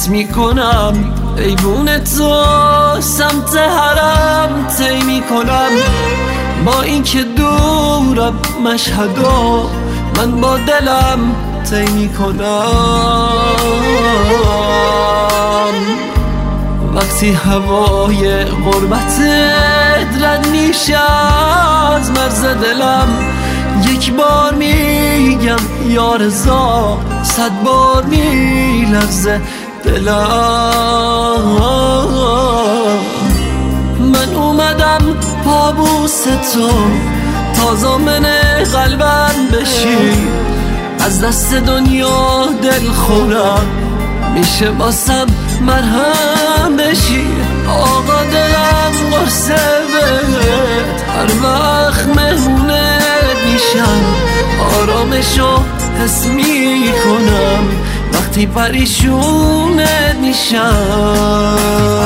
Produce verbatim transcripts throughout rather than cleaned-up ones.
حس میکنم ایوون تو سمت حرم طی میکنم. با اینکه دورم مشهدا من با دلم طی میکنم. وقتی هوای غربتت رد میشه از مرز دلم، یک بار میگم یا رضا، صد بار میلرزه دلم. من اومدم پابوس تو تا ضامن قلبم بشی، از دست دنیا دل خورم میشه واسم مرهم بشی. آقا دلم قرصه بهت هر وقت مهمونت میشم، آرامشو حس میکنم وقتی پریشونت میشم.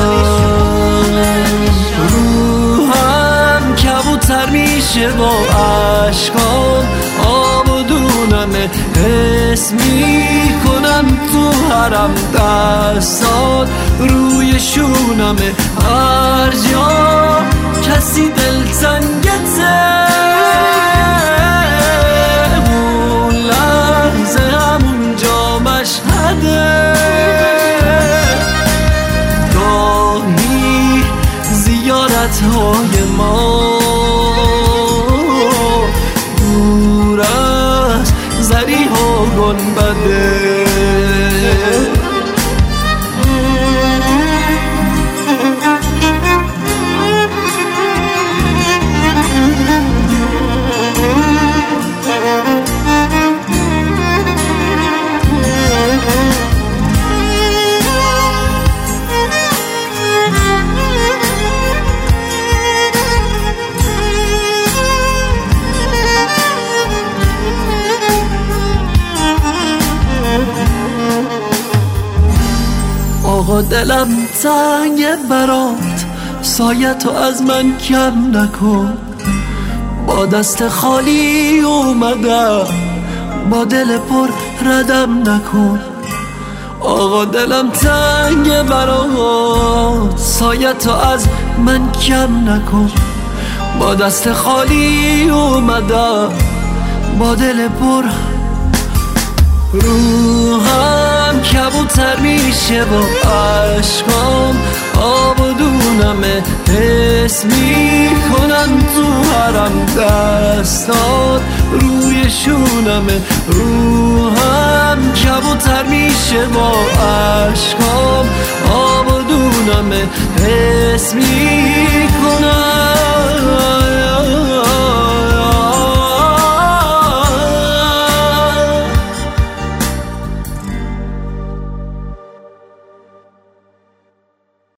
روحم کبوتر میشه با عشقام، آب و دونمه حس میکنم تو حرم دستات روی شونمه. هر جا کسی دلتنگته اون لحظه همونجا مشهده. گاهی زیارت های ما دور از زریح و گنبده. آقا دلم تنگ برات، سایتو از من کم نکن. با دست خالی اومدم، با دل پر ردم نکن. آقا دلم تنگ برات، سایتو از من کم نکن. با دست خالی اومدم، با دل پر. روحم کبوتر میشه با عشقام، آب و دونمه حس میکنم تو حرم دستات روی شونمه. روحم کبوتر میشه با عشقام، آب و دونمه حس میکنم